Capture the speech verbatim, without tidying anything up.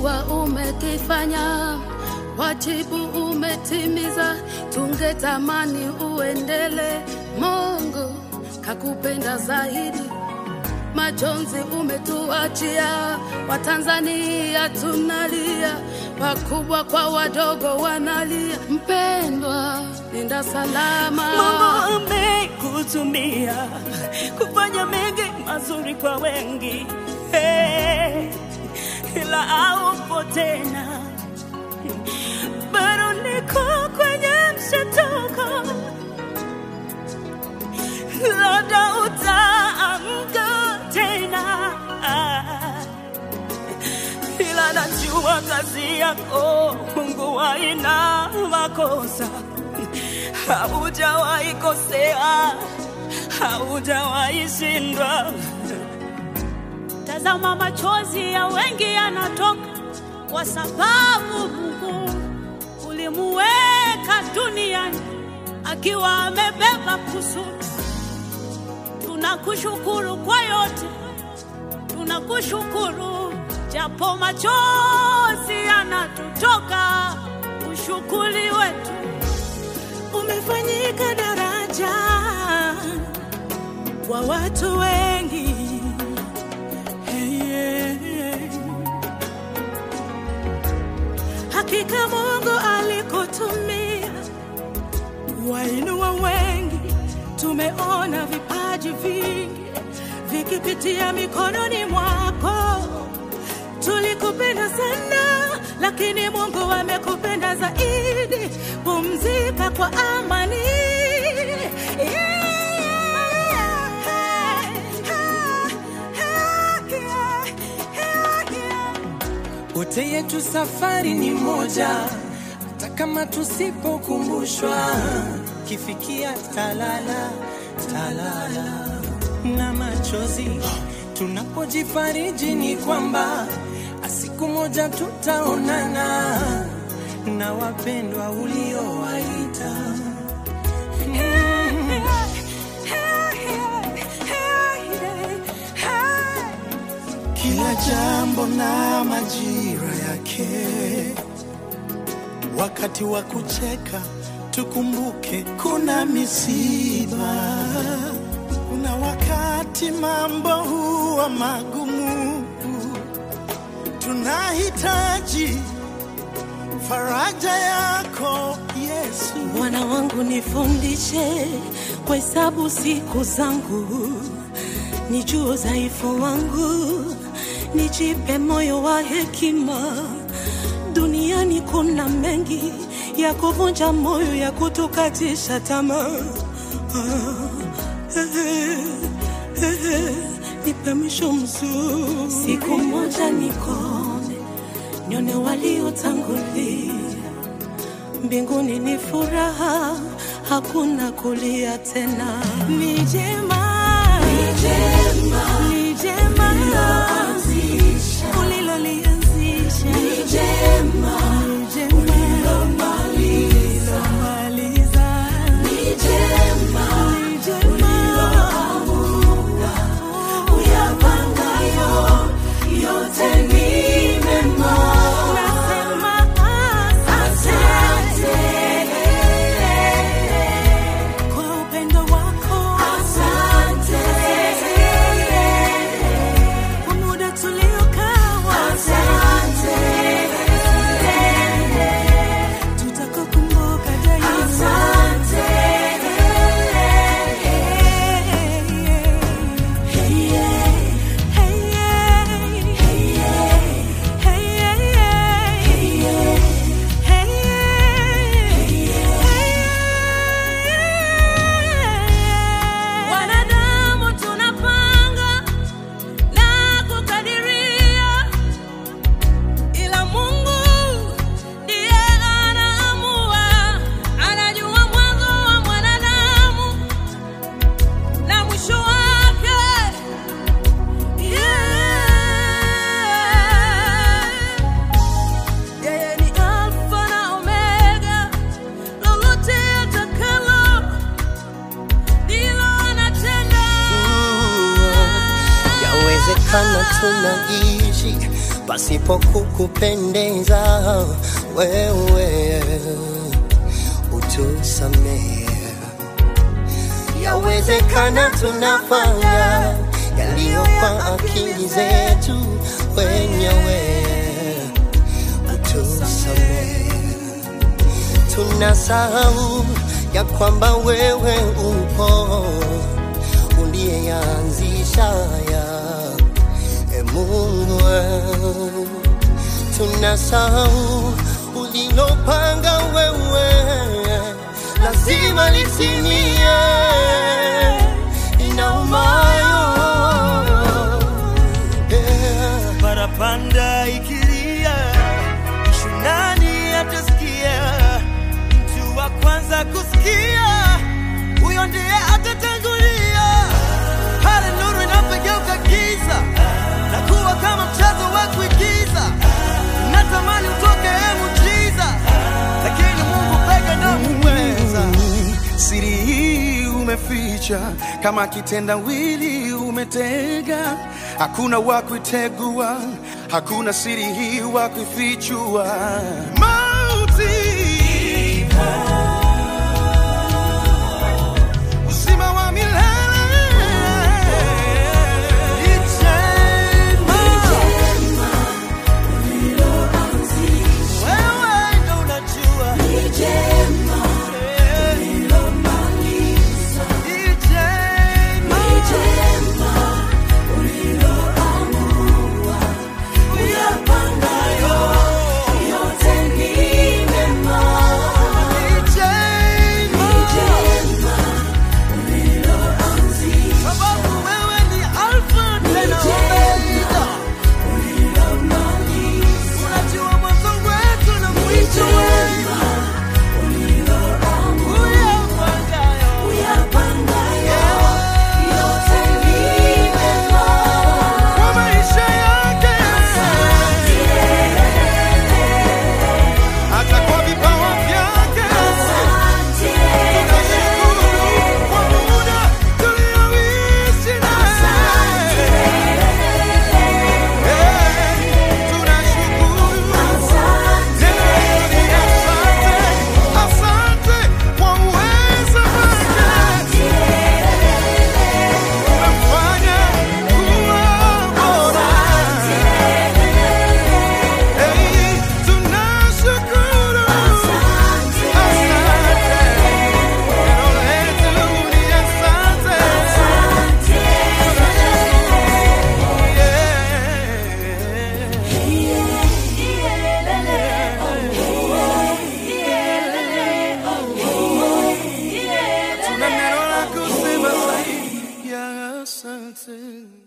ungejua umekifanya, wajibu umetimiza, tungetamani uendele. Mungu kakupenda zaidi, majonzi umetuachia, Watanzania tunalia, wakubwa kwa wadogo wanalia. Mpendwa, nenda salama. Mungu amekutumia kufanya mengi mazuri kwa wengi, hey, ila haupo tena, bado niko kwenye mshtuko. Labda utaamka tena, ila najua kazi yako Mungu haina makosa. Haujawahi kosea, haujawahi shindwa. Tazama machozi ya wengi yanatoka kwa sababu Mungu ulimuweka duniani akiwa amebeba kusudi. Tunakushukuru kwa yote, tunakushukuru japo machozi yanatutoka. Ushukuri wetu umefanyika daraja kwa watu wengi, hey, hey, hey. Hakika Mungu alikutumia wainua wengi. Tumeona vipaji vingi vikipitia mikononi mwako. Tulikupenda sana, lakini Mungu amekupenda zaidi. Pumzika kwa amani, yeah. Wote yetu safari ni moja, hata kama tusipokumbushwa. Kifikia talala, talala na machozi, tunapojifariji ni kwamba siku moja tutaonana na wapendwa uliowaita. Kila jambo na majira yake, wakati wa kucheka tukumbuke kuna misiba, kuna wakati mambo huwa magumu, tunahitaji faraja yako Yesu. Bwana wangu nifundishe kuhesabu siku zangu, nijue udhaifu wangu, nijipe moyo wa hekima. Duniani kuna mengi ya kuvunja moyo, ya kutukatisha tamaa. Nipe mwisho mzuri, siku moja nikone, nione waliotangulia. Mbinguni ni furaha, hakuna kulia tena. Ni jema, ni jema, ni jema ulilolianzisha, ni jema, ni jema ulilomaliza, ni jema, ni jema uliloamua uyapangayo yote ni mema. Nasema asante kwa upendo wako, asante kwa muda tuliokaa, asante tutakukumbuka daima, asante. Wanadamu tunapanga na kukadiria, ila Mungu ndiye anaamua. Anajua mwanzo wa mwanadamu na mwisho wake, yeah. Yeye ni Alfa na Omega, lolote atakalo ndilo anatenda. Yawezekana tunaishi pasipo kukupendeza wewe utusamehe. Yawezekana tunafanya yaliyo kwa akili zetu wenyewe, utusamehe. Tunasahau ya kwamba wewe upo, uliyeanzisha ya e Mungu. Tunasahau ulilopanga wewe lazima litimie. Inaumayo yeah. Parapanda ikilia, mshunani atasikia. Mtu wa kwanza kusikia, huyo ndiye atatangulia. Pale nuru inapogeuka giza na kuwa kama mchezo wa kuigiza, natamani utoke muujiza, lakini Mungu pekee ndiye muweza. Siri hii umeficha, kama kitendawili umetega. Hakuna wa kuitegua, hakuna siri hii wa kufichua. Mauti uzima wa milele, wewe ndo unajua. Asante.